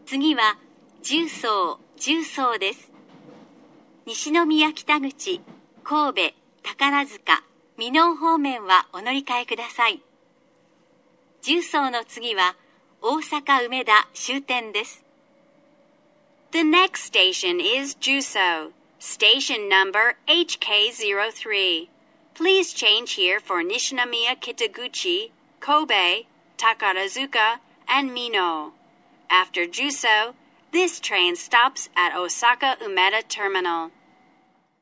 次は重曹です。西宮北口、神戸、宝塚、箕面方面はお乗り換えください。重曹の次は大阪梅田終点です。 The next station is Juso, station number HK03. Please change here for Nishinomiya Kitaguchi, Kobe, Takarazuka, and Mino. After Juso, this train stops at Osaka Umeda Terminal.